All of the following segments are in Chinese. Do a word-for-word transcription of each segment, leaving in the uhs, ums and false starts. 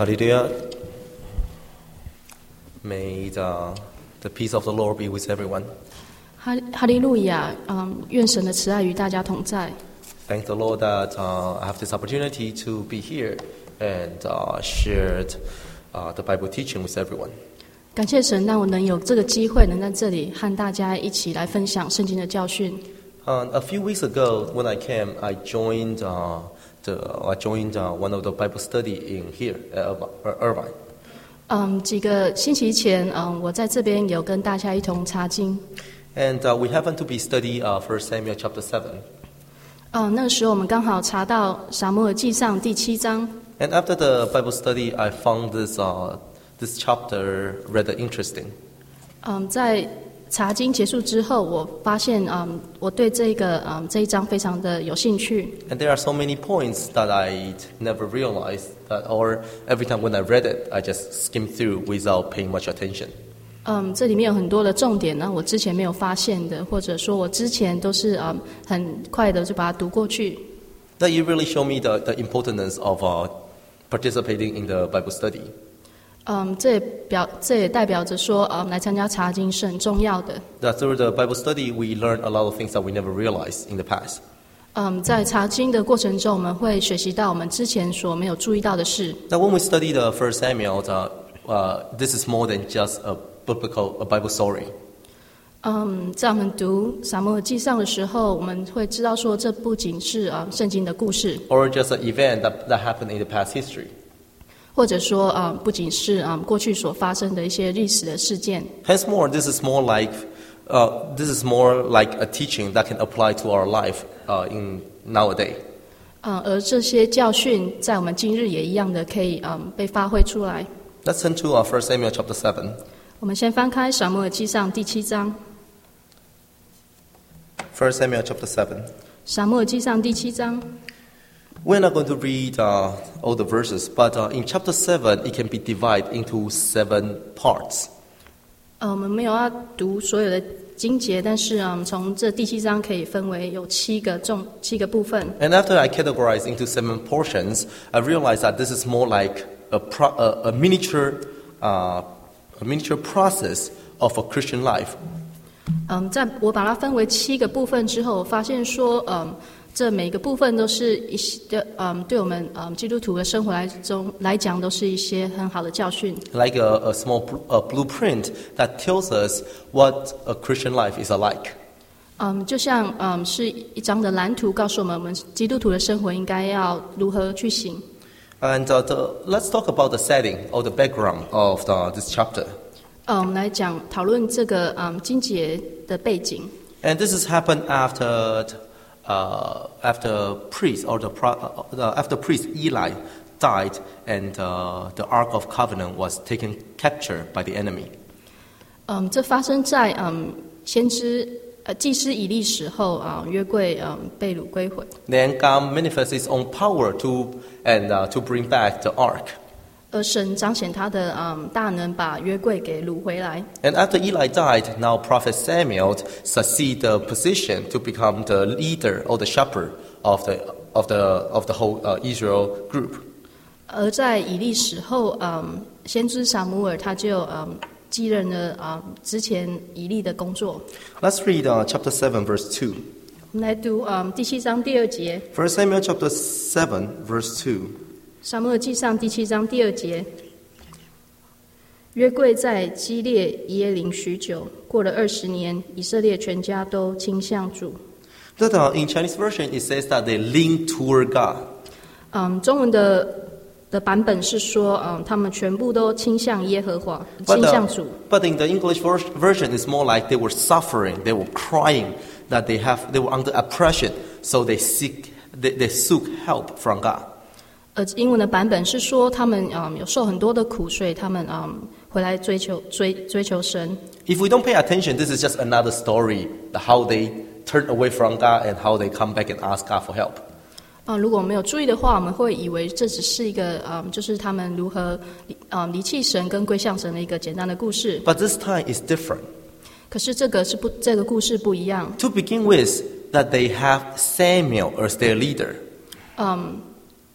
Hallelujah. May the, the peace of the Lord be with everyone. 哈哈利路亚，嗯，愿神的慈爱与大家同在。 Thank the Lord that uh, I have this opportunity to be here and uh, share uh, the Bible teaching with everyone. 感谢神，让我能有这个机会，能在这里和大家一起来分享圣经的教训。 Uh, a few weeks ago, when I came, I joined uh, the I joined uh, one of the Bible study in here at Irvine. 嗯，几个星期前，嗯，我在这边有跟大家一同查经。 And uh, we happened to be study uh, First Samuel chapter seven. 嗯，那个时候我们刚好查到撒母耳记上第七章。 And after the Bible study, I found this uh, this chapter rather interesting. 嗯，在查经结束之后，我发现，嗯，我对这个嗯这一章非常的有兴趣。 And there are so many points that I never realized that, or every time when I read it, I just skimmed through without paying much attention. 嗯，这里面有很多的重点呢，我之前没有发现的，或者说我之前都是嗯很快的就把它读过去。 That you really show me the, the importance of uh, participating in the Bible study. 嗯，这也表这也代表着说，嗯，来参加查经是很重要的。 That through the Bible study, we learn a lot of things that we never realized in the past. 嗯，在查经的过程中，我们会学习到我们之前所没有注意到的事。 Now, when we study the First Samuel, uh, uh, this is more than just a biblical a Bible story. 嗯，在我们读撒母耳记上的时候，我们会知道说，这不仅是啊、嗯、圣经的故事， Or just an event that, that happened in the past history. 或者说啊、嗯、不仅是啊、嗯、过去所发生的一些历史的事件。 Hence, more this is more like uh, this is more like a teaching that can apply to our life uh, in nowadays. 嗯，而这些教训在我们今日也一样的可以嗯被发挥出来。 Let's turn to uh, First Samuel chapter seven. 我们先翻开撒母耳记上第七章。 First Samuel chapter seven. 撒母耳记上第七章。 We're not going to read uh, all the verses, but uh, in chapter seven, it can be divided into seven parts. 呃，我们没有要读所有的经节，但是嗯，从这第七章可以分为有七个重七个部分。 And after I categorized into seven portions, I realized that this is more like a, pro- a, a miniature, uh, a miniature process of a Christian life. 嗯，在我把它分为七个部分之后，我发现说，嗯，这每个部分都是一些的，嗯，对我们嗯基督徒的生活来中来讲，都是一些很好的教训。 Like a, a small bl- a blueprint that tells us what a Christian life is like. 嗯，就像嗯是一张的蓝图，告诉我们我们基督徒的生活应该要如何去行。 And uh, the, let's talk about the setting or the background of the, this chapter. 嗯，我们来讲讨论这个嗯经节的背景。 And this has happened after, uh, after priest or the, pro- uh, the after priest Eli died, and uh, the Ark of Covenant was taken captured by the enemy. 嗯，这发生在嗯先知呃祭司以利死后啊，约柜嗯被掳归回。 Then God manifests His own power to and uh, to bring back the Ark. 而神彰显他的嗯大能，把约柜给掳回来。 And after Eli died, now Prophet Samuel succeed the position to become the leader or the shepherd of the of the of the whole uh, Israel group. 而在以利死后，嗯，先知撒母耳他就嗯继任了啊、嗯、之前以利的工作。 Let's read uh, chapter seven, verse two. 我们来读嗯第七章第二节， First Samuel chapter seven, verse two. 撒母耳记上第七章第二节。约柜在基列耶林许久，过了二十年，以色列全家都倾向主。 That uh, in Chinese version it says that they lean toward God. 嗯，中文的的版本是说，嗯，他们全部都倾向耶和华， But, 倾 uh, 向主。 but in the English ver- version, it's more like they were suffering, they were crying, that they have they were under oppression, so they seek they, they seek help from God. 而英文的版本是说，他们嗯有受很多的苦，所以他们嗯回来追求追追求神。 If we don't pay attention, this is just another story, how they turn away from God and how they come back and ask God for help. 啊、如果没有注意的话，我们会以为这只是一个嗯，就是他们如何嗯离弃神跟归向神的一个简单的故事。 But this time is different. 可是这个是不，这个故事不一样。 To begin with, that they have Samuel as their leader. 嗯，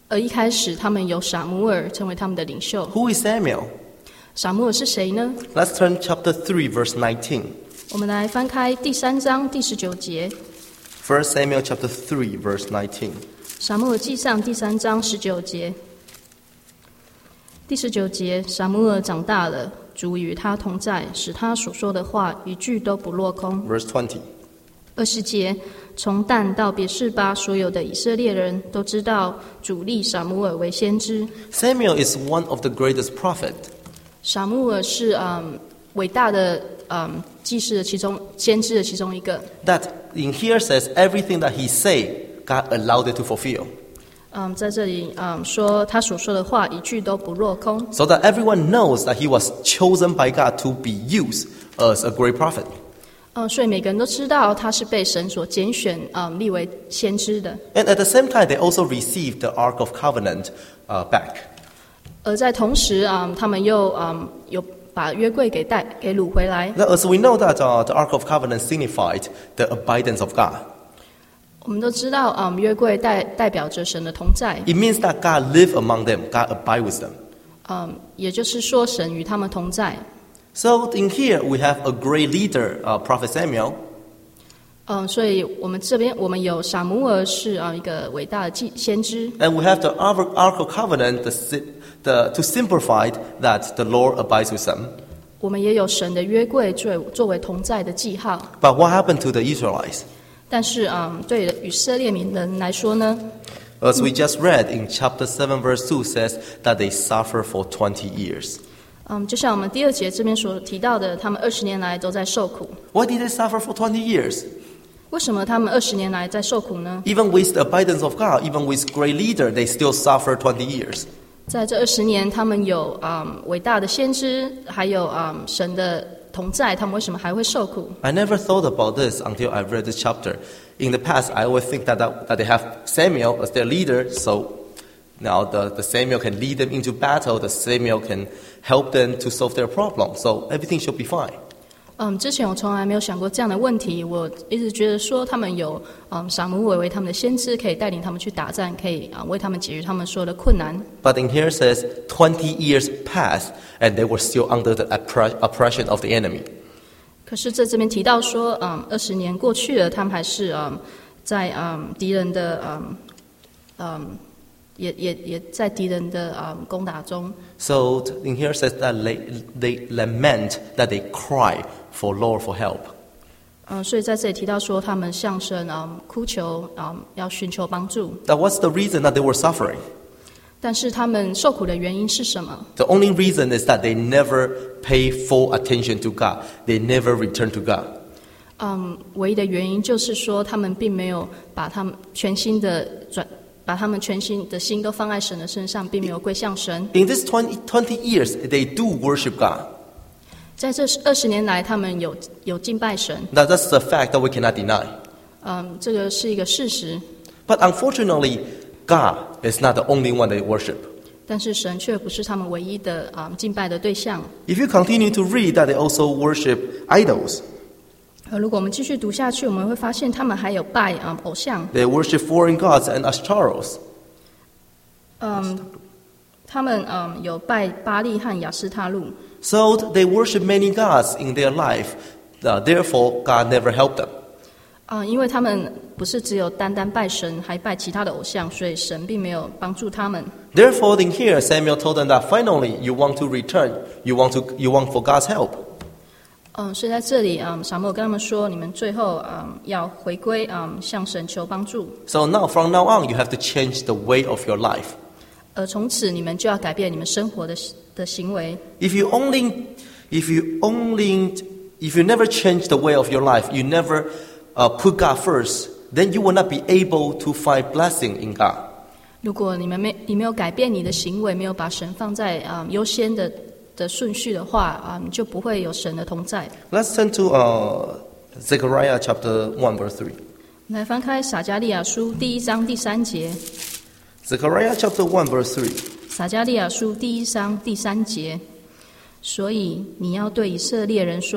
而一开始他们有撒母耳成为他们的领袖。 Who is Samuel? 撒母耳是谁呢？ Let's turn chapter three, verse nineteen. 我们来翻开第三章第十九节。 First Samuel chapter three, verse nineteen. 撒母耳记上第三章十九节。第十九节，撒母耳长大了，主与他同在，使他所说的话一句都不落空。 Verse twenty. 二十节，从但到别是巴，所有的以色列人都知道主立撒母耳为先知。 Samuel is one of the greatest prophets. 撒母耳是嗯伟大的嗯祭司的其中先知的其中一个。 That in here says everything that he say, God allowed it to fulfill. 嗯，在这里嗯说他所说的话一句都不落空。 So that everyone knows that he was chosen by God to be used as a great prophet. 嗯，所以每个人都知道他是被神所拣选嗯立为先知的。 And at the same time, they also received the Ark of Covenant uh, back. 而在同时啊、嗯，他们又嗯有把约柜给带给掳回来。 Now, as we know that uh, the Ark of Covenant signified the abidance of God. 我们都知道，嗯，约柜代代表着神的同在， It means that God live among them, God abide with them. 嗯，也就是说神与他们同在。 So in here we have a great leader, uh, Prophet Samuel. 嗯，所以我们这边我们有撒母耳是啊一个伟大的祭先知， And we have the Ark Ark of Covenant the, si- the, to simplify that the Lord abides with them. 我们也有神的约柜作为作为同在的记号。 But what happened to the Israelites? 但是嗯，对以色列民人来说呢， As we just read in chapter seven, verse two says that they suffer for twenty years. 嗯，就像我们第二节这边所提到的，他们二十年来都在受苦。 Why did they suffer for twenty years? 为什么他们二十年来在受苦呢？ Even with the abundance of God, even with great leader, they still suffer twenty years. 在这二十年，他们有嗯伟大的先知，还有嗯神的同在，他们为什么还会受苦？ I never thought about this until I read this chapter. In the past, I always think that, that, that they have Samuel as their leader, so now the, the Samuel can lead them into battle, the Samuel can help them to solve their problem, so everything should be fine. 嗯，之前我从来没有想过这样的问题，我一直觉得说他们有嗯撒母耳为他们的先知，可以带领他们去打战，可以啊、为他们解决他们所有的困难。 But in here it says twenty years passed and they were still under the oppre- oppression of the enemy. 可是在这边提到说，嗯，二十年过去了，他们还是嗯在嗯敌人的嗯嗯也也也在敌人的嗯攻打中。 So in here it says that they, they lament, that they cry for Lord for help. 嗯，所以在这里提到说，他们向神嗯哭求嗯要寻求帮助， That was the reason that they were suffering. 但是他们受苦的原因是什么？ The only reason is that they never pay full attention to God. They never return to God. 嗯，唯一的原因就是说，他们并没有把他们全心的转，把他们全心的心都放在神的身上，并没有归向神。 In this twenty, twenty years, they do worship God. 在这二十年来，他们有有敬拜神， Now that's a fact that we cannot deny. 嗯，这个是一个事实。 But unfortunately, God is not the only one they worship. 但是神却不是他们唯一的啊、敬拜的对象。 If you continue to read that they also worship idols, 而如果我们继续读下去，我们会发现他们还有拜啊、偶像， they worship foreign gods and Ashtaros. 嗯，他们嗯有拜巴利和雅斯他路， So they worship many gods in their life. Uh, therefore, God never helped them. 啊、因为他们不是只有单单拜神，还拜其他的偶像，所以神并没有帮助他们。 Therefore, in here, Samuel told them that finally you want to return. You want to, you want for God's help. 嗯，所以在这里，嗯，撒母耳跟他们说，你们最后嗯要回归，嗯，向神求帮助。 So now, from now on, you have to change the way of your life. 而从此，你们就要改变你们生活的的行为。 If you only, if you only, if you never change the way of your life, you never uh, put God first, then you will not be able to find blessing in God. 如果你们没你没有改变你的行为，没有把神放在啊、优先的的顺序的话啊、你就不会有神的同在。 Let's turn to uh, Zechariah chapter one, verse three. 来翻开撒迦利亚书第一章第三节， Zechariah chapter one, verse three. 撒迦利亚书第一章第三节。所以你要对以色列人说：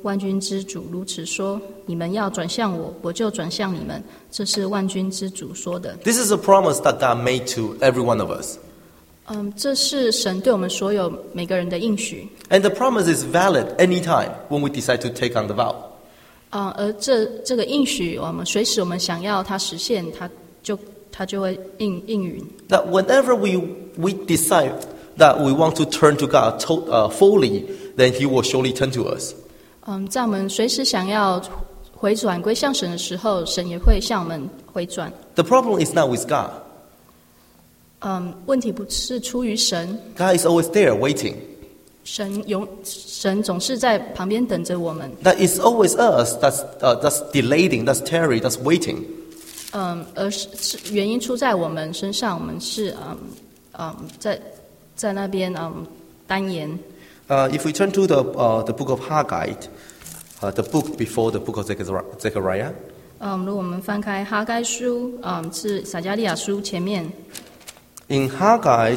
万军之主如此说：你们要转向我，我就转向你们。这是万军之主说的。 This is a promise that God made to every one of us. 嗯，这是神对我们所有每个人的应许。 And the promise is valid anytime when we decide to take on the vow. 啊、呃，而这这个应许，我们随时我们想要它实现，它就它就会应应允。 That whenever we we decide that we want to turn to God to, uh, fully, then He will surely turn to us. 嗯，在我们随时想要回转归向神的时候，神也会向我们回转。 The problem is not with God. 嗯，问题不是出于神， God is always there waiting. 神永神总是在旁边等着我们。 That it's always us that's uh, that's delaying, that's tarry, that's waiting. 嗯，而是是原因出在我们身上，我们是嗯嗯在在那边嗯单言。 Uh, if we turn to the uh, the book of Haggai, uh, the book before the book of Zechariah. 嗯，如果我们翻开哈该书，嗯，是撒迦利亚书前面。 In Haggai,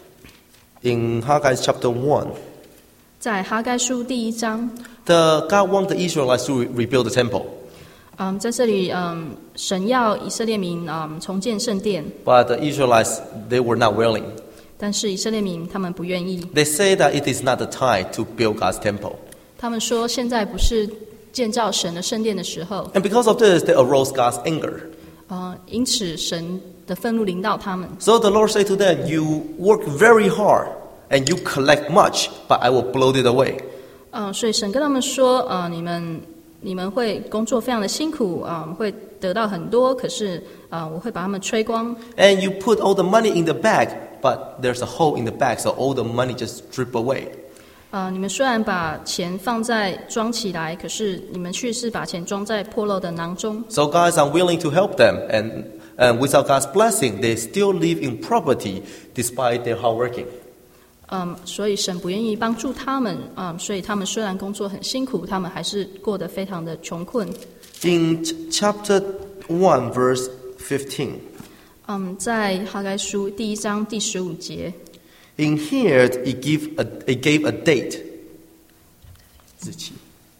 in Haggai chapter one, 在哈该书第一章， the God wants the Israelites to re- rebuild the temple, 嗯，在这里，嗯，神要以色列民嗯重建圣殿， but the Israelites they were not willing. 但是以色列民他们不愿意， They say that it is not the time to build God's temple, 他们说现在不是建造神的圣殿的时候， and because of this, they arose God's anger. 呃，因此神的愤怒临到他们。 So the Lord said to them, "You work very hard and you collect much, but I will blow it away." 嗯，所以神跟他们说，呃，你们你们会工作非常的辛苦啊、呃，会得到很多，可是啊、呃，我会把他们吹光。 And you put all the money in the bag, but there's a hole in the bag, so all the money just drip away. 呃，你们虽然把钱放在装起来，可是你们却是把钱装在破漏的囊中。 So God is unwilling to help them, and, and without God's blessing, they still live in poverty despite their hard working. 嗯，所以神不愿意帮助他们，嗯，所以他们虽然工作很辛苦，他们还是过得非常的穷困。 In ch- chapter one, verse fifteen, 嗯，在哈该书第一章第十五节， in here it, give a, it gave a date. 日期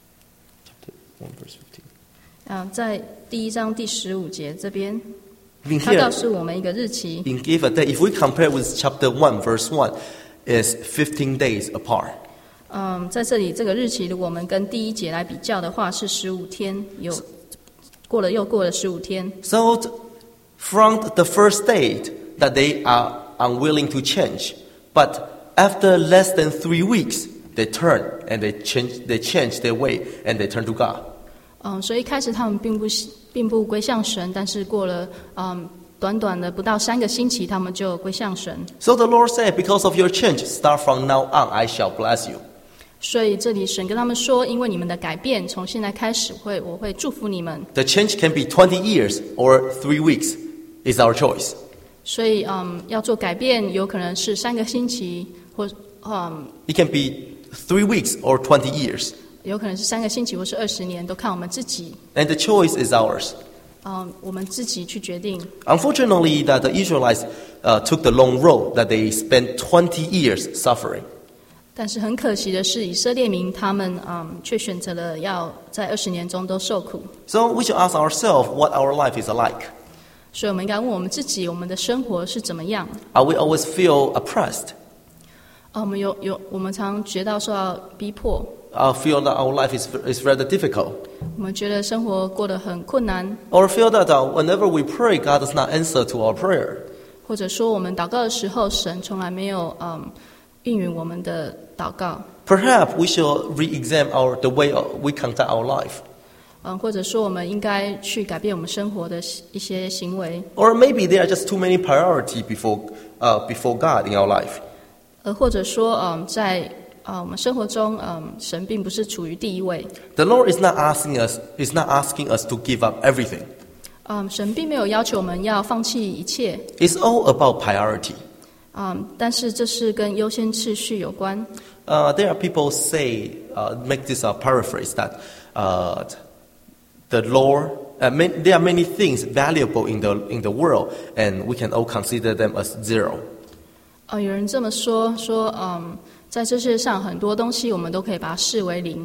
Chapter one, verse fifteen. 啊、在第一章第十五节这边， In 他告 here, 诉我们一个日期。 it gave a date. If we compare with chapter one, verse one, is fifteen days apart. 嗯，在这里这个日期，如果我们跟第一节来比较的话，是十五天，有过了又过了十五天。 So t- from the first date that they are unwilling to change, but after less than three weeks, they turn and they change, they change their way and they turn to God. 嗯，所以一开始他们并不并不归向神，但是过了嗯短短的不到三个星期，他们就归向神。 So the Lord said, because of your change, start from now on, I shall bless you. 所以这里神跟他们说，因为你们的改变，从现在开始会我会祝福你们。 The change can be twenty years or three weeks. It's our choice. 所以嗯，要做改变，有可能是三个星期，或嗯， It can be three weeks or twenty years. 有可能是三个星期，或是二十年，都看我们自己。 And the choice is ours. 嗯，我们自己去决定。 Unfortunately, that the Israelites uh, took the long road, that they spent twenty years suffering. 但是很可惜的是，以色列民他们嗯，却选择了要在二十年中都受苦。 So we should ask ourselves what our life is like. 所以我们应该问我们自己，我们的生活是怎么样？ Are we always feel oppressed? 啊，我们有有，我们常觉到受到逼迫， Or feel that our life is, is rather difficult? 我们觉得生活过得很困难， Or feel that uh, whenever we pray, God does not answer to our prayer? 或者说我们祷告的时候，神从来没有嗯应允我们的祷告。 Perhaps we should re-examine our, the way we conduct our life. 嗯，或者说我们应该去改变我们生活的一些行为， Or maybe there are just too many priorities before, uh, before God in our life. 呃，或者说嗯，在啊我们生活中，嗯，神并不是处于第一位。 The Lord is not asking us, is not asking us to give up everything. 嗯，神并没有要求我们要放弃一切， It's all about priority. 嗯，但是这是跟优先次序有关。 Uh, there are people say, uh, make this a paraphrase that uh, the Lord, uh, man, there are many things valuable in the in the world, and we can all consider them as zero. 呃，有人这么说，说嗯，在这世界上很多东西我们都可以把它视为零。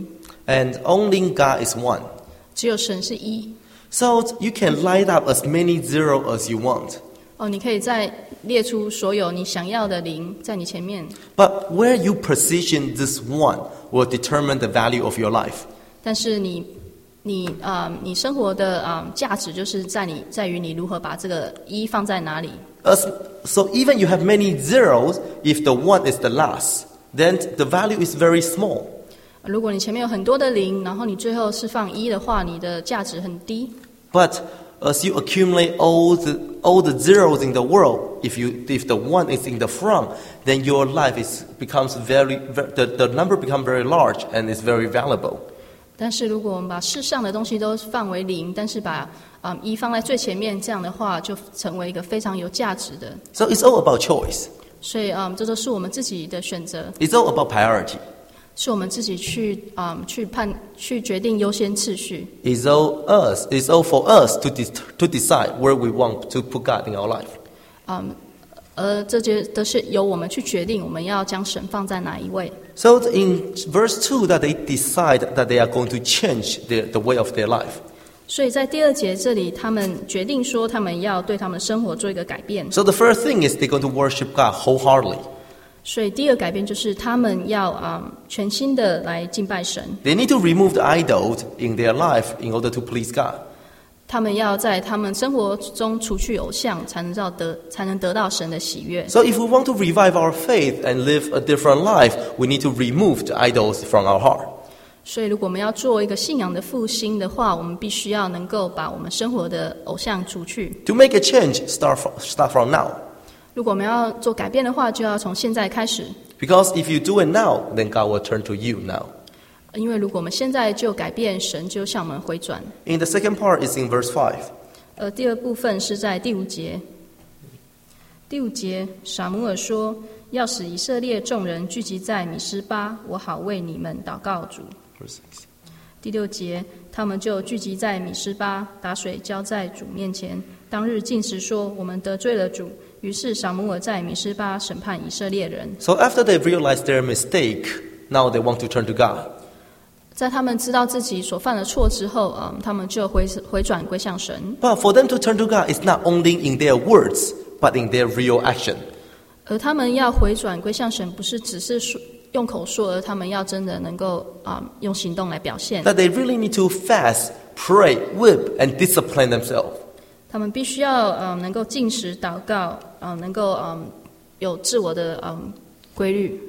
And only God is one. 只有神是一。 So you can light up as many zero as you want. 哦，你可以再列出所有你想要的零在你前面。 But where you position this one will determine the value of your life. 但是你你啊、呃，你生活的啊、呃、价值就是在你在于你如何把这个一放在哪里。 As, so even you have many zeros, if the one is the last, then the value is very small. 如果你前面有很多的零，然后你最后是放一的话，你的价值很低。 But as you accumulate all the all the zeros in the world, if you if the one is in the front, then your life is becomes very, very the, the number becomes very large and is very valuable. 但是如果我们把世上的东西都放为零，但是把嗯一放在最前面，这样的话就成为一个非常有价值的。 So it's all about choice. 所以嗯，这都是我们自己的选择。 It's all about priority. 是我们自己去嗯去判去决定优先次序。 It's all us. It's all for us to de- to decide where we want to put God in our life. 嗯，而这些都是由我们去决定，我们要将神放在哪一位。 So in verse two, that they decide that they are going to change the, the way of their life. 所以在第二节这里，他们决定说，他们要对他们的生活做一个改变。 So the first thing is they're going to worship God wholeheartedly. 所以第二改变就是他们要啊、嗯、全心的来敬拜神。 They need to remove the idols in their life in order to please God. 他们要在他们生活中除去偶像，才能到得才能得到神的喜悦。 So if we want to revive our faith and live a different life, we need to remove the idols from our heart. 所以，如果我们要做一个信仰的复兴的话，我们必须要能够把我们生活的偶像除去。 To make a change, start from, start from now. 如果我们要做改变的话，就要从现在开始。 Because if you do it now, then God will turn to you now. 因为如果我们现在就改变，神就向我们回转。 In the second part is in verse five. 呃，第二部分是在第五节。第五节，撒母耳说：“要使以色列众人聚集在米斯巴，我好为你们祷告主。” 第六节，他们就聚集在米斯巴，打水浇在主面前。当日禁食说：“我们得罪了主。”于是撒母耳在米斯巴审判以色列人。 So after they realize their mistake, now they want to turn to God. 在他们知道自己所犯的错之后，嗯，他们就回回转归向神。 But for them to turn to God is not only in their words, but in their real action. 而他们要回转归向神，不是只是说用口说，而他们要真的能够啊、嗯、用行动来表现。 That they really need to fast, pray, whip, and discipline themselves. 他们必须要嗯能够禁食祷告，嗯能够嗯有自我的嗯规律，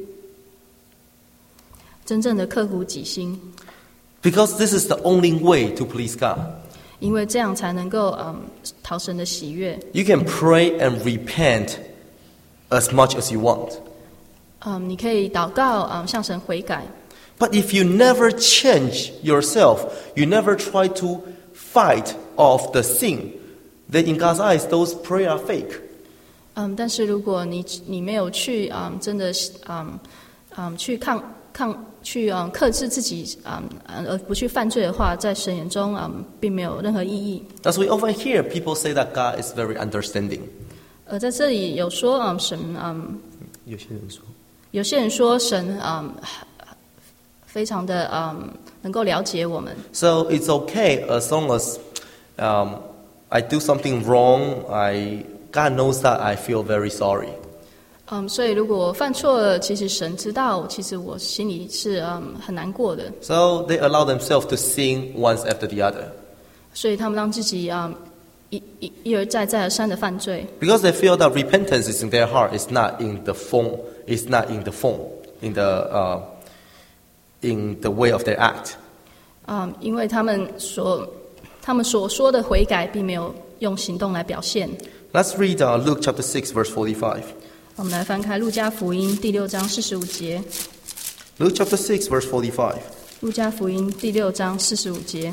真正的刻苦己心。 Because this is the only way to please God. 因为这样才能够嗯讨神的喜悦。 You can pray and repent as much as you want. 嗯，你可以祷告，嗯向神悔改。 But if you never change yourself, you never try to fight off the sin, then in God's eyes, those prayers are fake. 嗯，但是如果你你没有去嗯真的嗯嗯去抗抗去嗯克制自己嗯而不去犯罪的话，在神眼中嗯并没有任何意义。 As we often hear, people say that God is very understanding. 而在这里有说嗯神嗯有些人说， 有些人说神嗯非常的嗯能够了解我们。 So it's okay as long as um, I do something wrong. I God knows that I feel very sorry. 嗯，所以如果我犯错了，其实神知道，其实我心里是嗯很难过的。 So they allow themselves to sin once after the other. 所以他们让自己嗯一一一而再再而三的犯罪。 Because they feel that repentance is in their heart, it's not in the form, it's not in the form, in the uh, in the way of their act. 嗯，因为他们所他们所说的悔改，并没有用行动来表现。 Let's read uh, Luke chapter six, verse forty-five. 我们来翻开路加福音第六章四十五节。 Luke chapter six, verse forty-five. 路加福音第六章四十五节。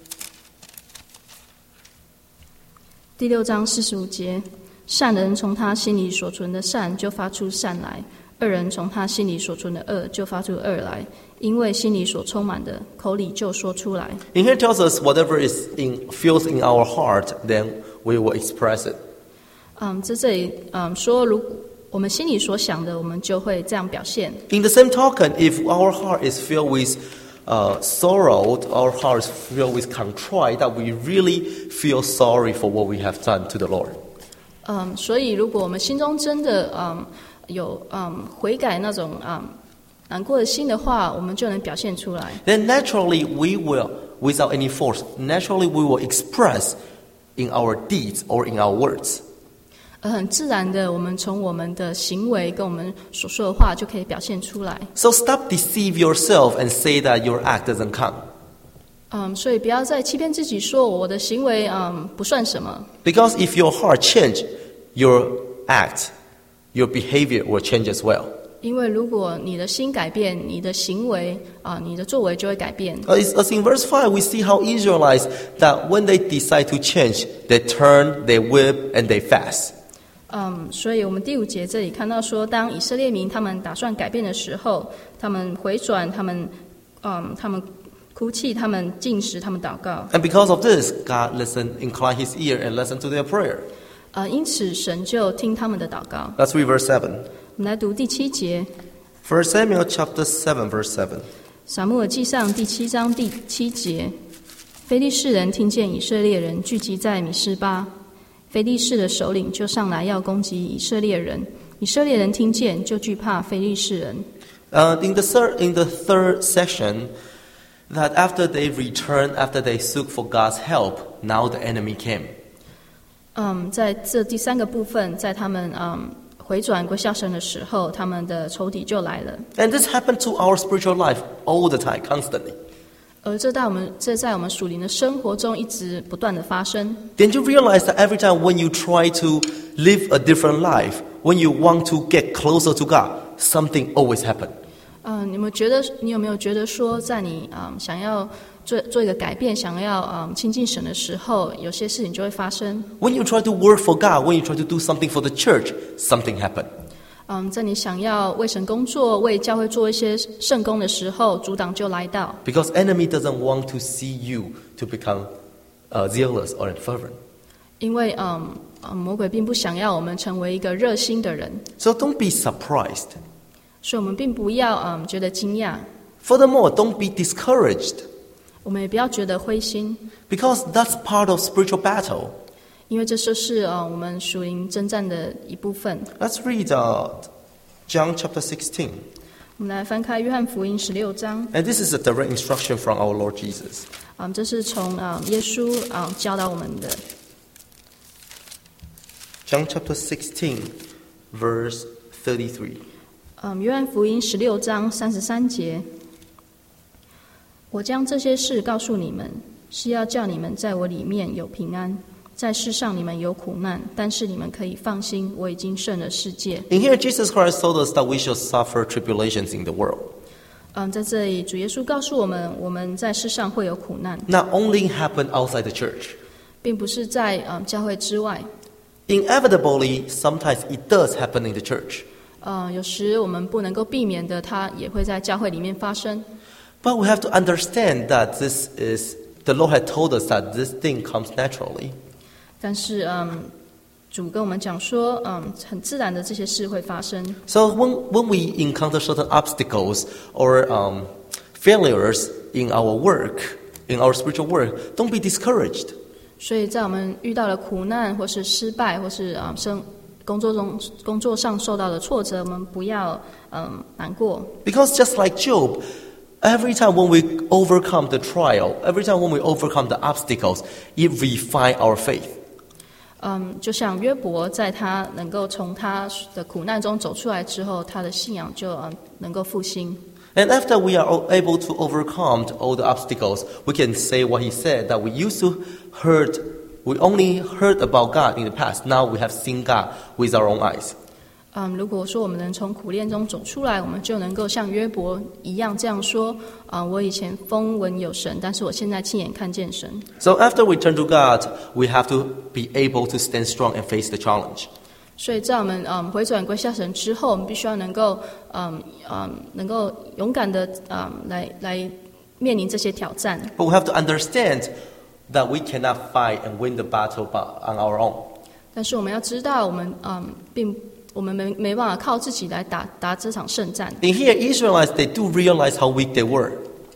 第六章四十五节，善人从他心里所存的善就发出善来，恶人从他心里所存的恶就发出恶来，因为心里所充满的，口里就说出来。 And here tells us whatever is in feels in our heart, then we will express it. 嗯，在这里嗯说，如果我们心里所想的，我们就会这样表现。 In the same token, if our heart is filled with uh, sorrowed, our hearts filled with contrite, that we really feel sorry for what we have done to the Lord. 嗯，所以如果我们心中真的嗯有嗯悔改那种嗯难过的心的话，我们就能表现出来。 Then naturally we will, without any force, naturally we will express in our deeds or in our words. 而很自然的，我们从我们的行为跟我们所说的话就可以表现出来。 So stop deceive yourself and say that your act doesn't count. 嗯，所以不要再欺骗自己说我的行为嗯不算什么。 Because if your heart change, your act, your behavior will change as well. 因为如果你的心改变，你的行为啊，你的作为就会改变。 As, as in verse five, we see how Israelites, that when they decide to change, they turn, they whip, and they fast. 嗯，所以我们第五节这里看到说，当以色列民他们打算改变的时候，他们回转，他们嗯，他们哭泣，他们禁食，他们祷告。 And because of this, God listened, inclined his ear, and listened to their prayer. 呃，因此神就听他们的祷告。 Let's read verse seven. 我们来读第七节， First Samuel chapter seven, verse seven. 撒母耳记上第七章第七节，非利士人听见以色列人聚集在米斯巴，非利士的首领就上来要攻击以色列人，以色列人听见就惧怕非利士人。 Uh, in the third, in the third section, that after they returned, after they sought for God's help, now the enemy came. 嗯，在这第三个部分，在他们嗯回转归向神的时候，他们的仇敌就来了。 And this happened to our spiritual life all the time, constantly. 而这在我们这在我们属灵的生活中一直不断的发生。 Didn't you realize that every time when you try to live a different life, when you want to get closer to God, something always happens? 嗯，你们觉得你有没有觉得说，在你嗯想要做做一个改变，想要嗯亲近神的时候，有些事情就会发生。 When you try to work for God, when you try to do something for the church, something happens. 嗯，在你想要为神工作、为教会做一些圣工的时候，阻挡就来到。 Because enemy doesn't want to see you to become uh, zealous or fervent. 因为嗯嗯，魔鬼并不想要我们成为一个热心的人， So don't be surprised. 所以我们并不要嗯觉得惊讶， Furthermore, don't be discouraged. 我们也不要觉得灰心， Because that's part of spiritual battle. 因为这就是呃我们属灵征战的一部分。 Let's read uh, John chapter sixteen. 我们来翻开约翰福音十六章， And this is a direct instruction from our Lord Jesus. 嗯，这是从啊、耶稣啊、教导我们的。 John chapter sixteen, verse thirty-three. 嗯，约翰福音十六章三十三节，我将这些事告诉你们，是要叫你们在我里面有平安。在世上你们有苦难，但是你们可以放心，我已经胜了世界。 In here, Jesus Christ told us that we shall suffer tribulations in the world. 嗯，在这里，主耶稣告诉我们，我们在世上会有苦难， Not only happen outside the church. 并不是在嗯教会之外。 Inevitably, sometimes it does happen in the church. 呃，有时我们不能够避免的，它也会在教会里面发生。 But we have to understand that this is, the Lord had told us that this thing comes naturally. 但是，嗯，主跟我们讲说，嗯，很自然的这些事会发生。 So when, when we encounter certain obstacles or um, failures in our work, in our spiritual work, don't be discouraged. 所以在我们遇到了苦难，或是失败，或是啊、嗯、生工作中工作上受到的挫折，我们不要嗯难过。 Because just like Job, every time when we overcome the trial, every time when we overcome the obstacles, it refines our faith. 嗯，就像约伯，在他能够从他的苦难中走出来之后，他的信仰就嗯能够复兴。 And after we are able to overcome all the obstacles, we can say what he said, that we used to heard, we only heard about God in the past. Now we have seen God with our own eyes. 嗯，如果说我们能从苦练中走出来，我们就能够像约伯一样这样说：啊、我以前风闻有神，但是我现在亲眼看见神。 So after we turn to God, we have to be able to stand strong and face the challenge. 所以在我们嗯回转归向神之后，我们必须要能够嗯嗯能够勇敢的嗯来来面临这些挑战。 But we have to understand that we cannot fight and win the battle on our own. 但是我们要知道，我们嗯并我们没没办法靠自己来打打这场胜战。 In here, Israelites, they do realize how weak they were.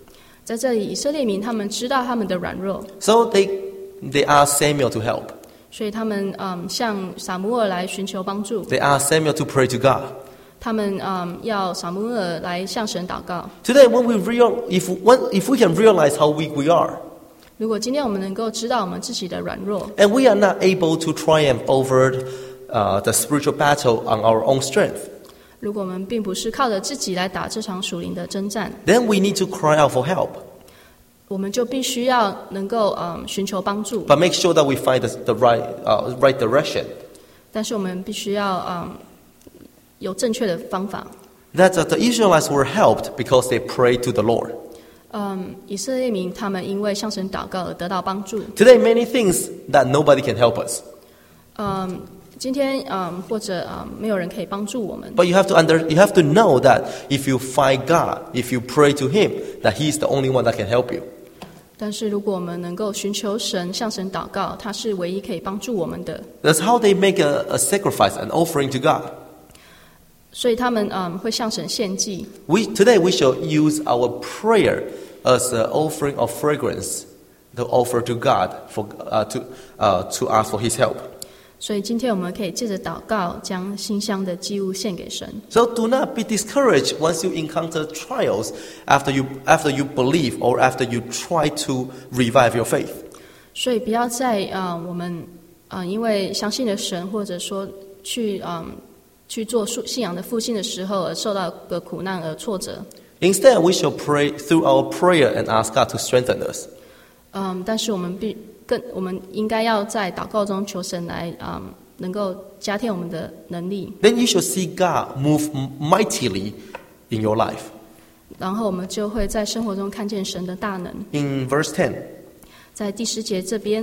在这里，以色列民他们知道他们的软弱， So they, they asked Samuel to help. 所以他们嗯向撒母耳来寻求帮助。 They asked Samuel to pray to God. 他们嗯要撒母耳来向神祷告。 Today, when we real, if, when, if we can realize how weak we are, 如果今天我们能够知道我们自己的软弱， and we are not able to triumph over uh, the spiritual battle on our own strength, 如果我们并不是靠着自己来打这场属灵的征战， then we need to cry out for help. 我们就必须要能够嗯寻求帮助。 But make sure that we find the, the right, uh, right direction. 但是我们必须要嗯有正确的方法。 That uh, the Israelites were helped because they prayed to the Lord. 嗯，以色列民他们因为向神祷告而得到帮助。 Today, many things that nobody can help us. 嗯，今天嗯或者嗯没有人可以帮助我们， But you have to under, you have to know that if you find God, if you pray to Him, that He is the only one that can help you. 但是如果我们能够寻求神，向神祷告，他是唯一可以帮助我们的。 That's how they make a, a sacrifice, an offering to God. 所以他们嗯会向神献祭。 We, today we shall use our prayer as an offering of fragrance to offer to God for, uh, to, uh, to ask for His help. 所以今天我们可以借着祷告，将馨香的祭物献给神。 So do not be discouraged once you encounter trials after you, after you believe or after you try to revive your faith. 所以不要在呃我们呃因为相信了神，或者说去嗯、呃、去做信仰的复兴的时候，而受到的苦难而挫折。 Instead, we shall pray through our prayer and ask God to strengthen us. 嗯，但是我们必更我们应该要在祷告中求神来嗯能够加添我们的能力， Then you shall see God move mightily in your life. 然后我们就会在生活中看见神的大能。 In verse ten, 在第十节这边，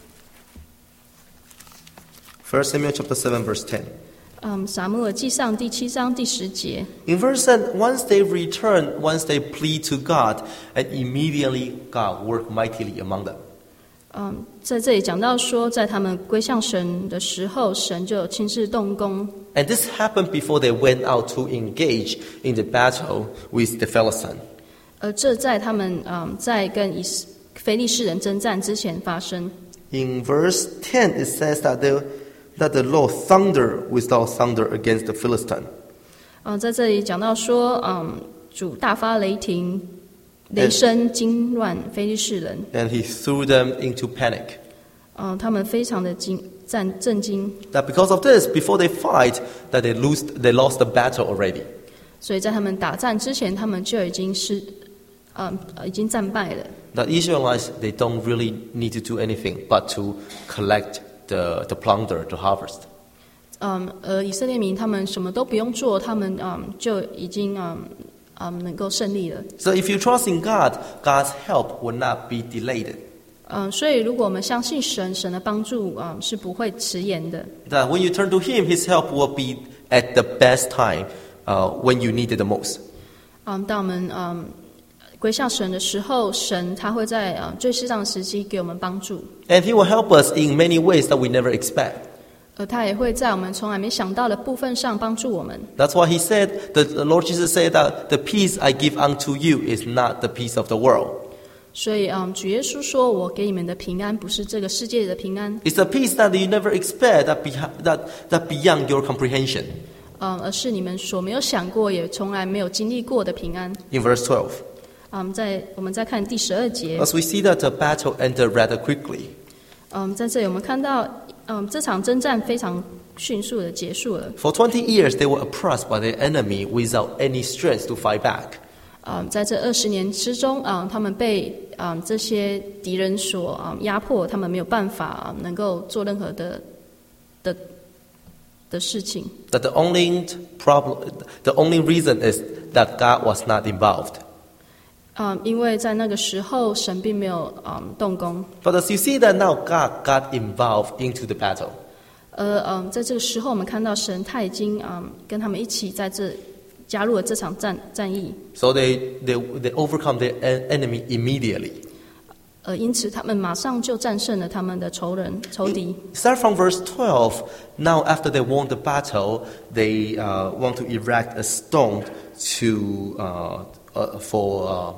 First Samuel chapter seven, verse ten. 嗯，撒母耳记上第七章第十节， In verse ten, once they return, once they plead to God, and immediately God worked mightily among them. 嗯，在这里讲到说，在他们归向神的时候，神就亲自动工。 And this happened before they went out to engage in the battle with the Philistine. 而这在他们嗯在跟以斯非利士人征战之前发生。 In verse ten, it says that the, that the Lord thundered without thunder against the Philistine. 嗯，在这里讲到说，嗯，主大发雷霆，雷声惊乱非利士人， And he threw them into panic. 嗯，他们非常的惊战震惊， That because of this, before they fight, that they lose, they lost the battle already. 所以在他们打战之前，他们就已经是，嗯，已经战败了。 The Israelites, they don't really need to do anything but to collect the, the plunder, the harvest. 嗯，而以色列民他们什么都不用做，他们嗯就已经嗯嗯能够胜利了。 So if you trust in God, God's help will not be delayed. 嗯，所以如果我们相信神，神的帮助嗯是不会迟延的。 That when you turn to Him, His help will be at the best time uh, when you need it the most. 嗯，当我们嗯归向神的时候，神他会在呃最适当的时机给我们帮助， And He will help us in many ways that we never expect. 而他也会在我们从来没想到的部分上帮助我们。 That's why He said, the, the Lord Jesus said that the peace I give unto you is not the peace of the world. 所以嗯，主耶稣说：“我给你们的平安，不是这个世界的平安， It's a peace that you never expect, that, be, that, that beyond your comprehension. 嗯，而是你们所没有想过，也从来没有经历过的平安。” In verse twelve, 嗯，在我们再看第十二节， as we see that the battle ended rather quickly. 嗯，在这里我们看到，嗯，这场征战非常迅速的结束了。 For twenty years, they were oppressed by their enemy without any strength to fight back. 嗯，在这二十年之中，嗯，他们被嗯这些敌人所嗯压迫，他们没有办法、嗯、能够做任何的的的事情。 That the only problem, the only reason is that God was not involved. 嗯，因为在那个时候，神并没有嗯动工， But as you see that now, God got involved into the battle. 而嗯在这个时候，我们看到神他已经嗯跟他们一起在这加入了这场战战役， So they, they, they overcome their en- enemy immediately. 呃，因此他们马上就战胜了他们的仇人仇敌。 Start from verse twelve. Now, after they won the battle, they uh, want to erect a stone to uh, uh, for uh,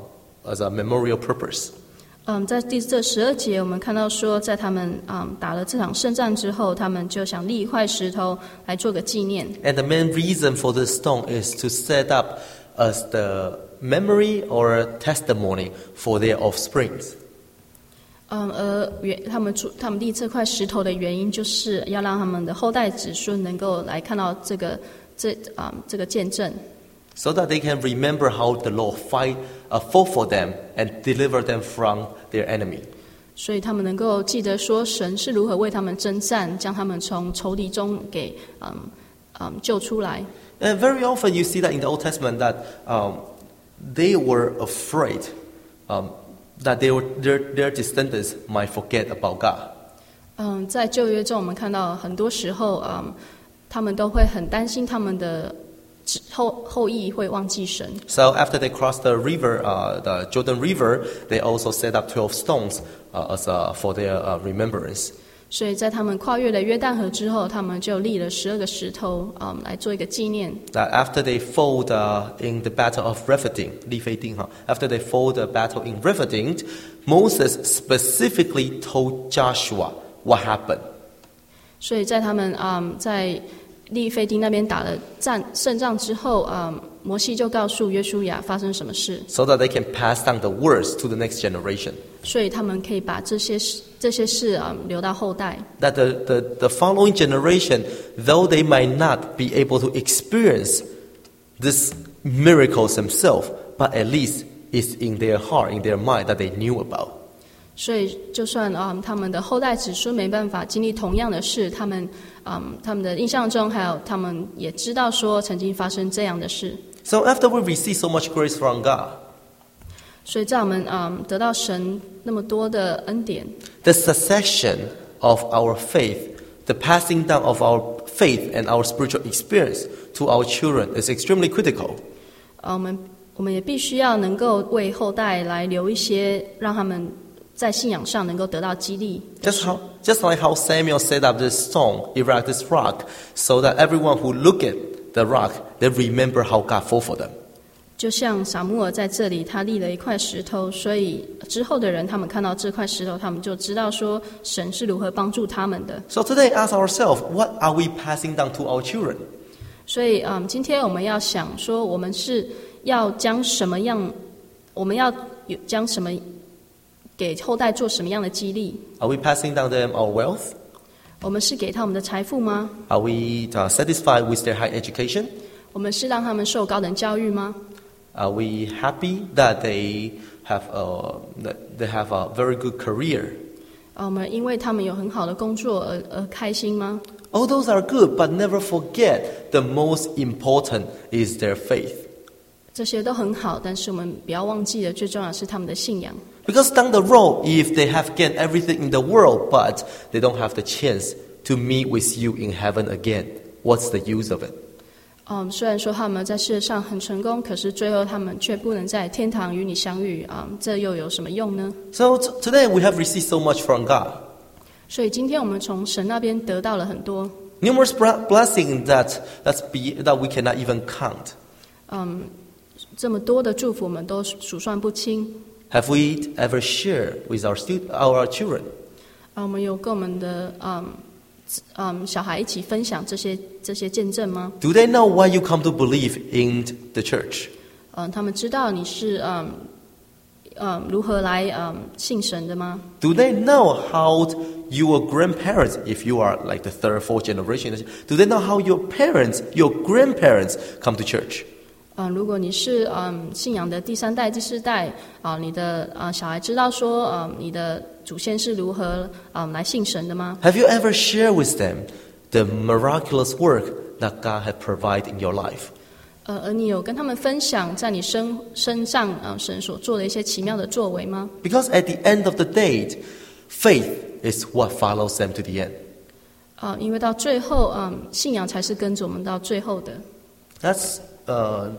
as a memorial purpose. 嗯，在第这十二节，我们看到说，在他们嗯打了这场胜战之后，他们就想立一块石头来做个纪念。 And the main reason for this stone is to set up as the memory or testimony for their offsprings. 嗯，而原他们出他们立这块石头的原因，就是要让他们的后代子孙能够来看到这个这啊、嗯、这个见证。 So that they can remember how the Lord fight, uh, fought for them and deliver them from their enemy. 所以他们能够记得说，神是如何为他们征战，将他们从仇敌中给嗯嗯救出来。 And very often you see that in the Old Testament that um, they were afraid um, that they were, their, their descendants might forget about God. 嗯，在旧约中，我们看到很多时候，嗯，他们都会很担心他们的后后裔会忘记神。 So after they crossed the river, uh, the Jordan River, they also set up twelve stones uh, as uh, for their uh, remembrance. 所以在他们跨越了约旦河之后，他们就立了十二个石头，嗯，来做一个纪念。 That after they fought uh, in the battle of Rephidim, 利非定, huh? After they fought the battle in Rephidim, Moses specifically told Joshua what happened. 所以在他们嗯在利非丁那边打了战胜仗之后，嗯，摩西就告诉约书亚发生什么事， So that they can pass down the words to the next generation. 所以他们可以把这些事这些事啊、嗯、留到后代。 That the, the, the following generation, though they might not be able to experience these miracles themselves, but at least it's in their heart, in their mind that they knew about. 所以，就算啊、嗯，他们的后代子孙没办法经历同样的事，他们嗯，他们的印象中，还有他们也知道说曾经发生这样的事。 So after we receive so much grace from God, 所以在我们嗯得到神那么多的恩典， the succession of our faith, the passing down of our faith and our spiritual experience to our children is extremely critical. 呃，我们我们也必须要能够为后代来留一些，让他们在信仰上能够得到激励。 Just how, just like how Samuel set up this stone, erect this rock, so that everyone who look at the rock, they remember how God fought for them. 就像撒母耳在这里，他立了一块石头，所以之后的人，他们看到这块石头，他们就知道说神是如何帮助他们的。 So today, ask ourselves, what are we passing down to our children? 所以，嗯，今天我们要想说，我们是要将什么样，我们要有将什么给后代做什么样的激励？ Are we passing down them our wealth? 我们是给他们的财富吗？ Are we uh, satisfied with their high education? 我们是让他们受高等教育吗？ Are we happy that they have a, that they have a very good career? 呃我们因为他们有很好的工作而而开心吗？ All those are good, but never forget the most important is their faith. 这些都很好，但是我们不要忘记了，最重要的是他们的信仰。 Because down the road, if they have gained everything in the world, but they don't have the chance to meet with you in heaven again, what's the use of it? 嗯，虽然说他们在世界上很成功，可是最后他们却不能在天堂与你相遇啊、嗯，这又有什么用呢？ So t- today we have received so much from God. 所以今天我们从神那边得到了很多， Numerous bra- blessings that, that's be, that we cannot even count. 嗯，这么多的祝福我们都数算不清。 Have we ever shared with our, stu- our children? 啊，我们有跟我们的嗯嗯小孩一起分享这些这些见证吗？ Do they know why you come to believe in the church? 嗯，他们知道你是嗯嗯如何来嗯信神的吗？ Do they know how your grandparents, if you are like the third, fourth generation, do they know how your parents, your grandparents come to church? 嗯，如果你是嗯信仰的第三代、第四代啊，你的啊小孩知道说嗯你的祖先是如何嗯来信神的吗？ Have you ever shared with them the miraculous work that God had provided in your life? 呃，而你有跟他们分享在你身身上啊神所做的一些奇妙的作为吗？ Because at the end of the day, faith is what follows them to the end. 啊，因为到最后嗯信仰才是跟着我们到最后的。 Let's uh,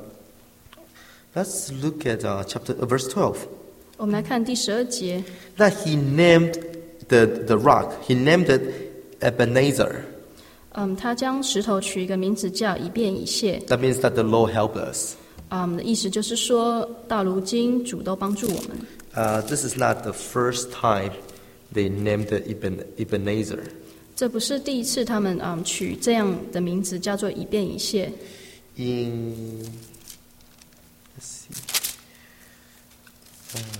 let's look at uh, chapter uh, verse twelve. 我们来看第十二节。 That he named the the rock. He named it Ebenezer. 嗯，他将石头取一个名字叫以便以谢。 That means that the Lord helped us. 嗯，的意思就是说到如今主都帮助我们。 Uh, this is not the first time they named it Eben, Ebenezer. 这不是第一次他们嗯取这样的名字叫做以便以谢。 In let's see, uh,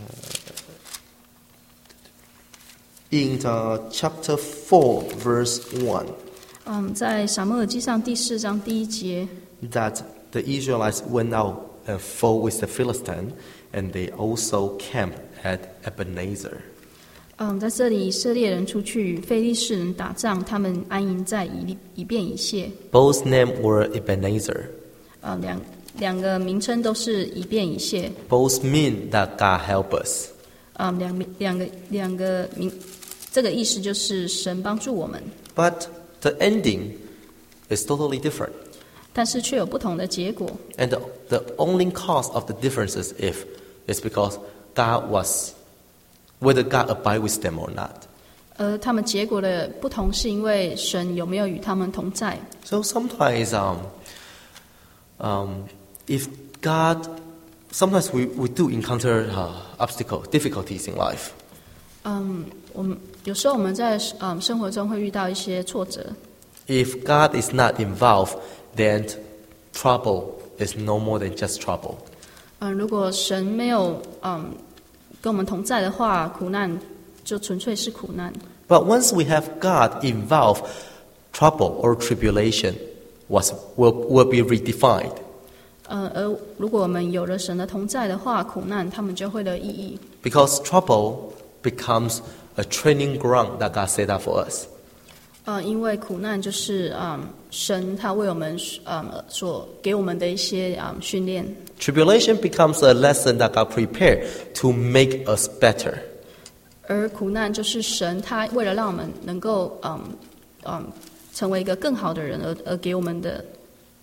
in the chapter four, verse one, 嗯，在撒母耳记上第四章第一节， that the Israelites went out and fought with the Philistine, and they also camped at Ebenezer. 嗯，在这里以色列人出去与非利士人打仗，他们安营在以以便以谢。 Both names were Ebenezer. 呃，两两个名称都是以便以谢。 Both mean that God help us. 嗯，两两个两个名，这个意思就是神帮助我们， But the ending is totally different. 但是却有不同的结果。 And the, the only cause of the differences if is because God was, whether God abide with them or not. 而他们结果的不同，是因为神有没有与他们同在。 So sometimes, um, um, if God, sometimes we, we do encounter uh, obstacles, difficulties in life. 嗯，我们有时候我们在嗯生活中会遇到一些挫折。 If God is not involved, then trouble is no more than just trouble. 嗯，如果神没有嗯跟我们同在的话，苦难就纯粹是苦难。 But once we have God involved, trouble or tribulation was, will, will be redefined. 呃，而如果我们有了神的同在的话，苦难他们就会的意义。 Because trouble becomes a training ground that God set up for us. 呃，因为苦难就是嗯神他为我们嗯所给我们的一些嗯训练。 Tribulation becomes a lesson that God prepared to make us better. 而苦难就是神他为了让我们能够嗯嗯成为一个更好的人而而给我们的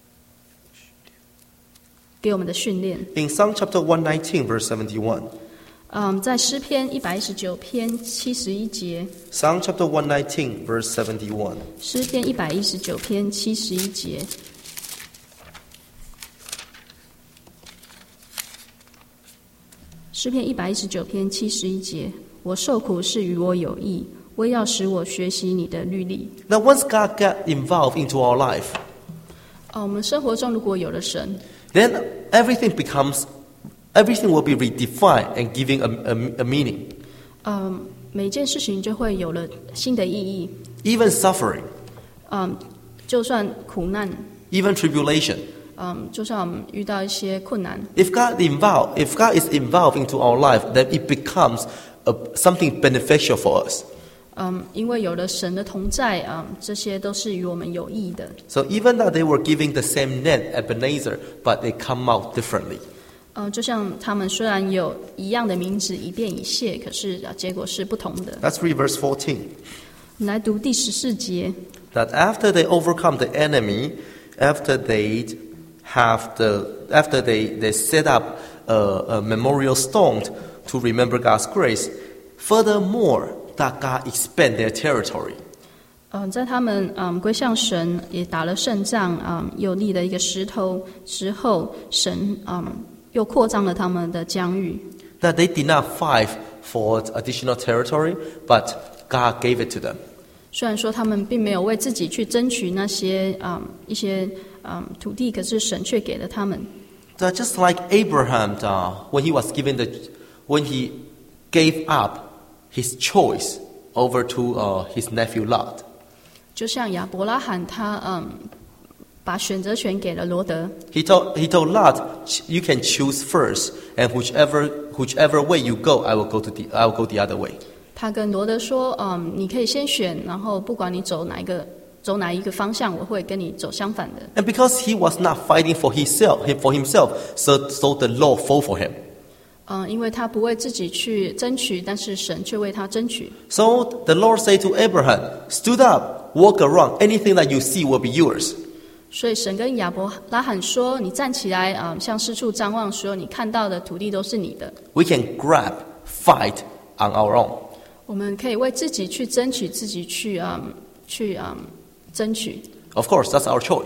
给我们的训练。 In Psalm chapter one nineteen, verse seventy-one. 嗯，在诗篇一百一十九篇七十一节， Psalm chapter one nineteen, verse seventy-one. 诗篇一百一十九篇七十一节，诗篇一百一十九篇七十一节，我受苦是与我有益，为要使我学习你的律例。 Now, once God got involved into our life, 哦，我们生活中如果有了神， then everything becomes, everything will be redefined and giving a, a, a meaning. 嗯，每件事情就会有了新的意义。 Even suffering, 嗯，就算苦难， even tribulation. 嗯，就算我们遇到一些困难， If God involved, if God is involved into our life, then it becomes a, something beneficial for us. 嗯，因为有了神的同在，嗯，这些都是与我们有益的。 So even though they were giving the same name, Ebenezer, but they come out differently. 嗯，就像他们虽然有一样的名字以便以谢，可是啊，结果是不同的。 Let's read verse fourteen. 我们来读第十四节。 That after they overcome the enemy, after they have the, after they, they set up a, a memorial stone to remember God's grace, furthermore, that God expand their territory. 嗯，在他们嗯归向神，也打了胜仗，嗯，又立了一个石头之后，神嗯又扩张了他们的疆域。 That they did not fight for additional territory, but God gave it to them. 虽然说他们并没有为自己去争取那些嗯一些嗯土地，可是神却给了他们。 That just like Abraham, uh, when he was given the, when he gave up his choice over to uh, his nephew Lot. 就像亚伯拉罕他嗯把选择权给了罗德， He told, he told Lot, you can choose first, and whichever, whichever way you go, I will go, to the, I will go the other way. 他跟罗德说，嗯，你可以先选，然后不管你走哪一个走哪一个方向，我会跟你走相反的。 And because he was not fighting for himself, for himself, so, so the law fought for him. 嗯，因为他不为自己去争取，但是神却为他争取。 So the Lord said to Abraham, stood up, walk around, anything that you see will be yours. 所以神跟亚伯拉罕说：“你站起来，啊、嗯，向四处张望，说你看到的土地都是你的。 We can grab, fight on our own. 我们可以为自己去争取，自己去嗯去嗯争取。 Of course, that's our choice.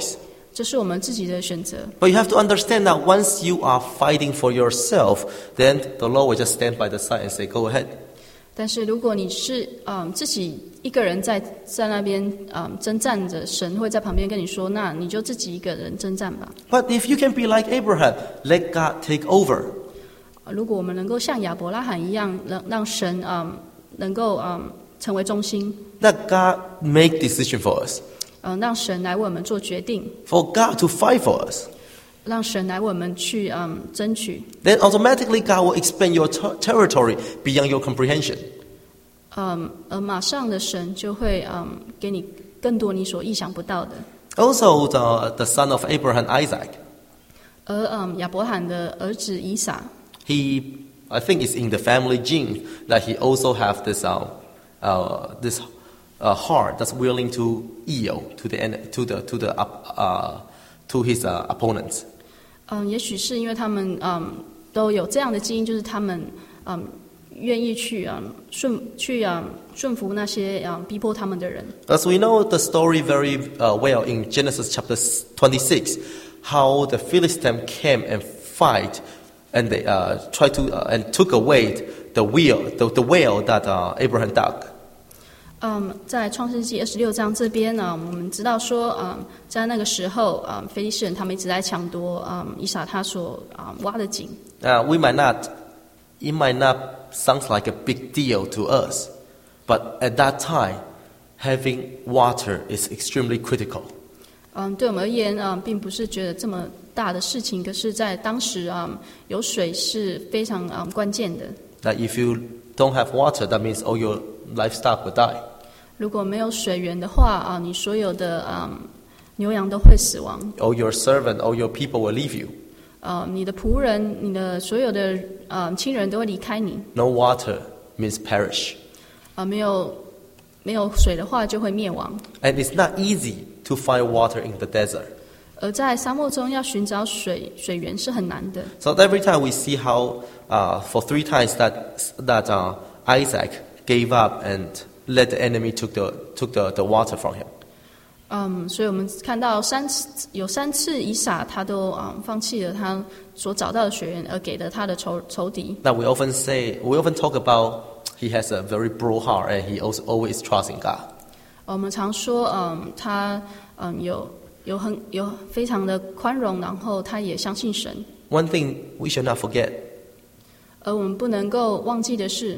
这是我们自己的选择。 But you have to understand that once you are fighting for yourself, then the Lord will just stand by the side and say, "Go ahead." 但是如果你是嗯自己一个人在在那边嗯征战着，神会在旁边跟你说，那你就自己一个人征战吧。 But if you can be like Abraham, let God take over. 如果我们能够像亚伯拉罕一样，让让神嗯能够嗯成为中心， Let God make decision for us. 嗯让神来为我们做决定， For God to fight for us. 让神来为我们去嗯争取， Then automatically God will expand your ter- territory beyond your comprehension. 嗯而马上的神就会嗯给你更多你所意想不到的。 Also, the, the son of Abraham, Isaac, 而嗯亚伯罕的儿子以撒， he, I think it's in the family gene that he also have this, uh, uh, this uh, heart that's willing to yield to the, en- to the, to the, uh, to his uh, opponents. 嗯也许是因为他们嗯都有这样的基因，就是他们嗯愿意去嗯顺去嗯顺服那些嗯逼迫他们的人。 As we know the story very uh, well in Genesis chapter twenty-six, how the Philistines came and fight, and they uh, tried to uh, and took away the wheel, the, the well that uh, Abraham dug. 嗯，在创世纪二十六章这边呢，我们知道说，嗯，在那个时候，嗯，非利士人他们一直在抢夺，嗯，以撒他所啊、嗯、挖的井。 Uh, we might not, it might not sound like a big deal to us, but at that time, having water is extremely critical. 嗯，对我们而言，嗯，并不是觉得这么大的事情，可是，在当时，嗯，有水是非常嗯关键的。 That if you don't have water, that means all your livestock will die. 如果没有水源的话，啊，你所有的嗯牛羊都会死亡， All your servant, all your people will leave you. 呃，你的仆人、你的所有的呃亲人都会离开你。 No water means perish. 啊，没有没有水的话就会灭亡。 And it's not easy to find water in the desert. 而在沙漠中要寻找水水源是很难的。 So every time we see how, uh, for three times that that uh, Isaac gave up and let the enemy took the took the, the water from him. 嗯，所以我们看到三次有三次以撒他都嗯放弃了他所找到的水源，而给了他的仇仇敌。 Now we often say we often talk about he has a very broad heart and he also always trusts in God. 我们常说，嗯，他嗯有有很有非常的宽容，然后他也相信神。 One thing we should not forget, 而我们不能够忘记的是，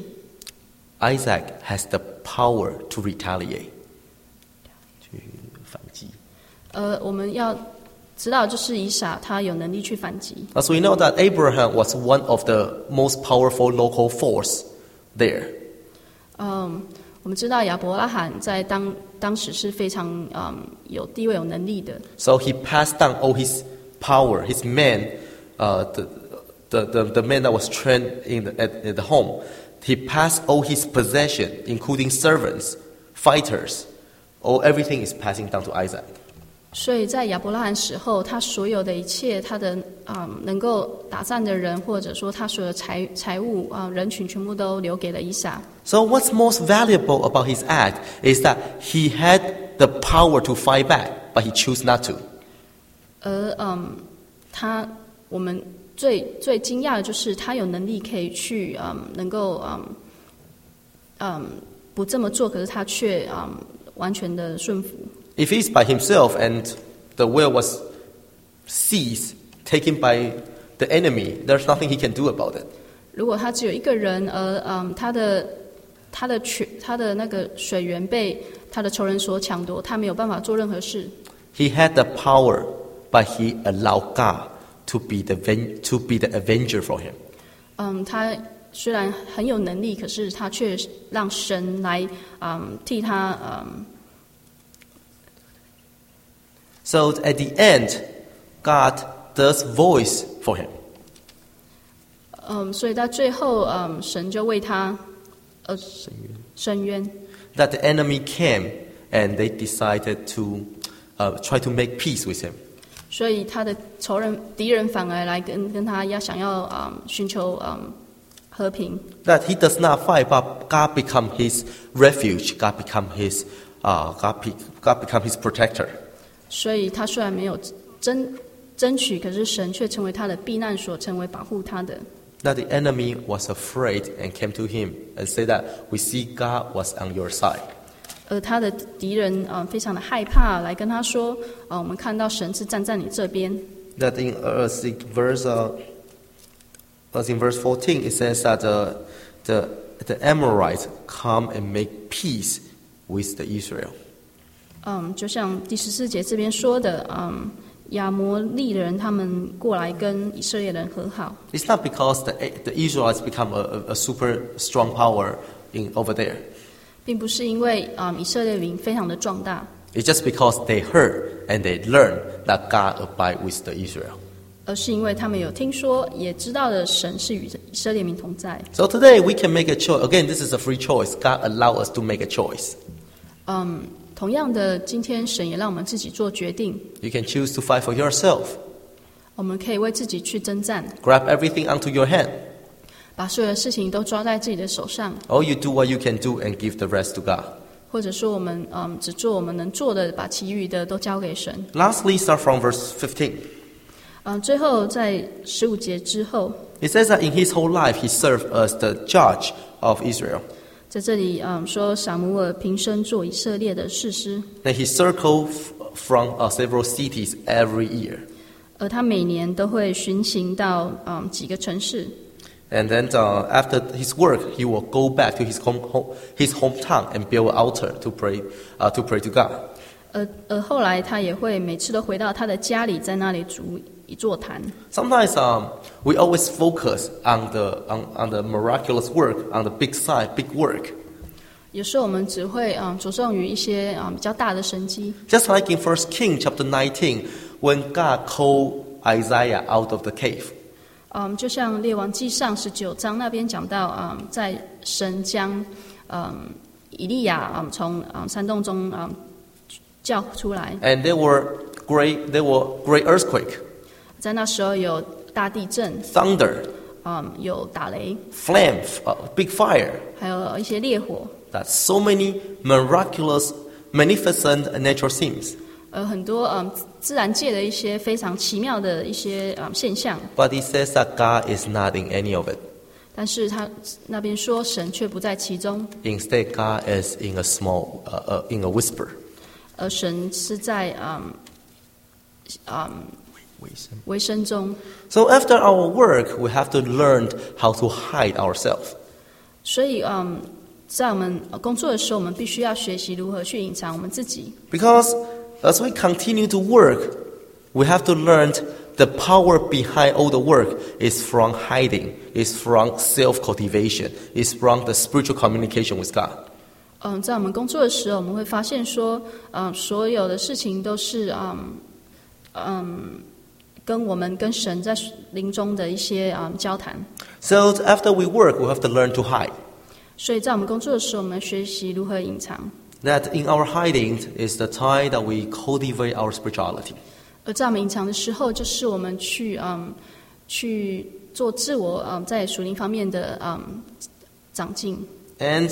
Isaac has the power to retaliate. 去反击。 呃，我们要知道，就是以撒他有能力去反击。 As we know that Abraham was one of the most powerful local force there. 嗯，我们知道亚伯拉罕在当当时是非常嗯有地位、有能力的。 So he passed down all his power, his men, uh, the, the, the, the men that was trained in the, at, at the home. He passed all his possession, including servants, fighters. All everything is passing down to Isaac. 所以在亚伯拉罕死后，他所有的一切，他的嗯能够打仗的人，或者说他所有的财财物啊、人群，全部都留给了以撒。 So what's most valuable about his act is that he had the power to fight back, but he chose not to. 而嗯，他我们最最惊讶的就是他有能力可以去嗯能够嗯嗯不这么做，可是他却嗯完全的顺服。 If he's by himself and the will was seized, taken by the enemy, there's nothing he can do about it. 如果他只有一个人，而嗯他的他的泉他的那个水源被他的仇人所抢夺，他没有办法做任何事。 He had the power, but he allowed God to be the ven- to be the avenger for him. 嗯，他虽然很有能力，可是他却让神来嗯替他嗯。 So at the end, God does voice for him. 嗯，所以到最后，嗯，神就为他呃伸冤。 That the enemy came and they decided to uh, try to make peace with him. 所以他的仇人、敌人反而来跟跟他要想要嗯寻求嗯和平。 That he does not fight, but God become his refuge. God become his uh, God, be, God become his protector. 所以他虽然没有争争取，可是神却成为他的避难所，成为保护他的。 That the enemy was afraid and came to him and said that we see God was on your side. 而他的敌人啊、呃，非常的害怕，来跟他说啊、呃，我们看到神是站在你这边。 That in uh, verse, uh, as in verse fourteen, it says that uh, the the Amorites come and make peace with the Israel. 嗯，就像第十四节这边说的，嗯，亚摩利人他们过来跟以色列人和好。 It's not because the the Israelites become a, a super strong power in over there. 并不是因为嗯以色列民非常的壮大， It's just because they heard and they learned that God abide with the Israel. 而是因为他们有听说，也知道了神是与以色列民同在。 So today we can make a choice. Again, this is a free choice. God allow us to make a choice. 嗯，同样的，今天神也让我们自己做决定， You can choose to fight for yourself. 我们可以为自己去征战， Grab everything onto your hand. 把所有的事情都抓在自己的手上， Or you do what you can do and give the rest to God. 或者说我们嗯只做我们能做的，把其余的都交给神。 Lastly, start from verse fifteen. 嗯，最后在十五节之后， It says that in his whole life he served as the judge of Israel. 在这里嗯说撒母耳平生做以色列的士师， Then he circled from uh, several cities every year. 而他每年都会巡行到嗯几个城市。 And then uh, after his work, he will go back to his home, home his hometown and build an altar to pray uh, to pray to God. 而而后来他也会每次都回到他的家里，在那里筑一座坛。 Sometimes um, we always focus on the on, on the miraculous work, on the big sign, big work. 有时候我们只会嗯着重于一些嗯比较大的神迹， Just like in First Kings chapter nineteen, when God called Isaiah out of the cave. 嗯，就像列王记上十九章那边讲到，嗯，在神将嗯以利亚嗯从嗯山洞中嗯叫出来， And there were great there were great earthquake, 在那时候有大地震， thunder, 嗯，有打雷， flame, uh, big fire. 还有一些烈火， That's so many miraculous, magnificent natural scenes. 呃，很多嗯自然界的一些非常奇妙的一些嗯现象。 But it says that God is not in any of it. 但是他那边说神却不在其中， Instead, God is in a small, uh, uh, in a whisper. 而神是在嗯嗯微声中。 So after our work, we have to learn how to hide ourselves. 所以嗯，在我们工作的时候，我们必须要学习如何去隐藏我们自己。 Because as we continue to work, we have to learn the power behind all the work is from hiding, is from self-cultivation, is from the spiritual communication with God. 嗯，在我们工作的时候，我们会发现说，嗯，所有的事情都是嗯嗯，跟我们跟神在灵中的一些嗯交谈。 So after we work, we have to learn to hide. 所以在我们工作的时候，我们学习如何隐藏。 That in our hiding is the time that we cultivate our spirituality. 而在我们隐藏的时候，就是我们去嗯去做自我嗯在属灵方面的嗯长进。 And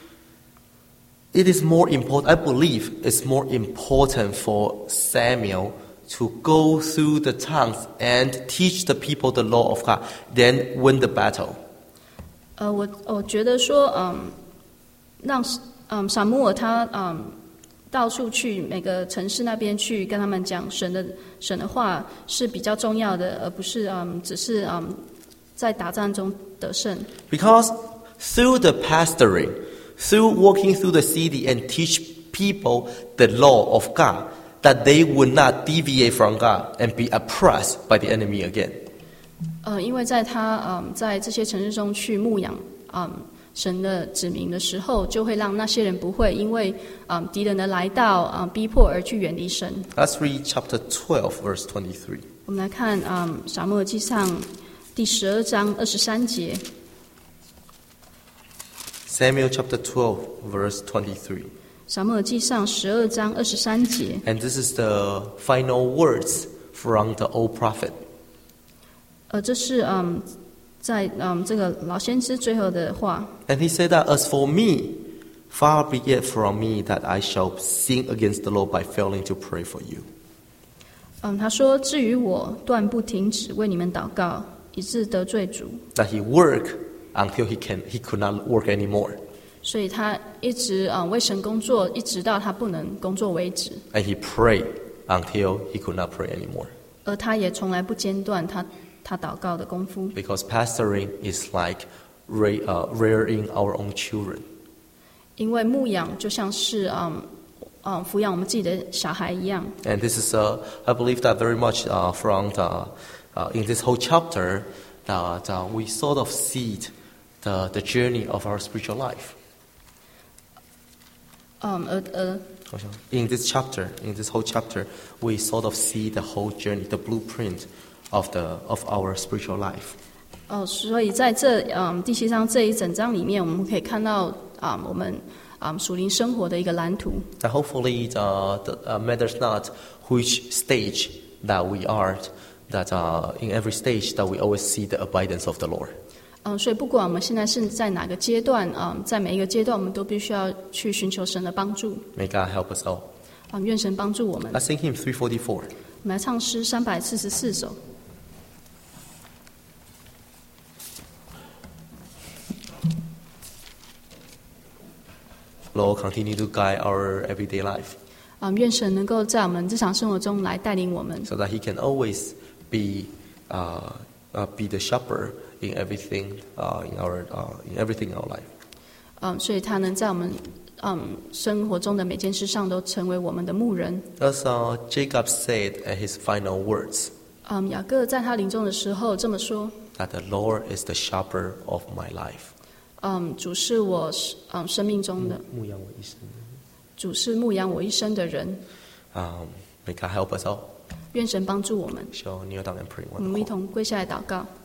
it is more important, I believe it's more important for Samuel to go through the towns and teach the people the law of God than win the battle. 呃，我我觉得说，嗯，让嗯撒母耳他嗯到处去每个城市那边去跟他们讲神的神的话是比较重要的，而不是嗯只是嗯在打仗中得胜。 Because through the pastoring, through walking through the city and teach people the law of God, that they would not deviate from God and be oppressed by the enemy again. 呃，因为在他嗯在这些城市中去牧养嗯神的子民的时候，就会让那些人不会因为嗯敌人的来到嗯逼迫而去远离神。 Let's read chapter twelve, verse twenty-three. 我们来看嗯撒母耳记上第十二章二十三节。 Samuel chapter twelve, verse twenty-three. 撒母耳记上十二章二十三节。 And this is the final words from the old prophet. 呃，这是嗯在嗯这个老先知最后的话。 And he said that, as for me, far be it from me that I shall sin against the Lord by failing to pray for you. 嗯，他说：“至于我，断不停止为你们祷告，以致得罪主。” That he worked until he can he could not work anymore. 所以他一直啊、嗯、为神工作，一直到他不能工作为止。 And he prayed until he could not pray anymore. 而他也从来不间断他他祷告的功夫。 Because pastoring is like ra- uh, rearing our own children. 因为牧养就像是嗯嗯抚养我们自己的小孩一样。 And this is, uh, I believe that very much uh, from the, uh, in this whole chapter that uh, we sort of see the the journey of our spiritual life. 嗯，而而 In this chapter, in this whole chapter, we sort of see the whole journey, the blueprint of the of our spiritual life. 哦，所以在这嗯第七章这一整章里面，我们可以看到啊、嗯、我们啊、嗯、属灵生活的一个蓝图。 And hopefully, it uh, the, uh, matters not which stage that we are, that uh, in every stage that we always see the abidance of the Lord. 嗯，所以不管我们现在是在哪个阶段，嗯，在每一个阶段，我们都必须要去寻求神的帮助。 May God help us all. 嗯，愿神帮助我们。 Let's sing hymn three forty-four. 我们来唱诗三百四十四首。 Lord, continue to guide our everyday life, 嗯，愿神能够在我们日常生活中来带领我们， so that He can always be uh, uh, be the shepherd in everything uh, in our uh, in everything in our life. 嗯，所以他能在我们嗯生活中的每件事上都成为我们的牧人。 As uh, Jacob said at his final words, 嗯，雅各在他临终的时候这么说： that the Lord is the shepherd of my life. 嗯，主是我嗯生命中的，主是牧养我一生的人。 Um, may God help us all. 愿神帮助我们， Shall kneel down and pray 我 one 们一 call. 同跪下来祷告。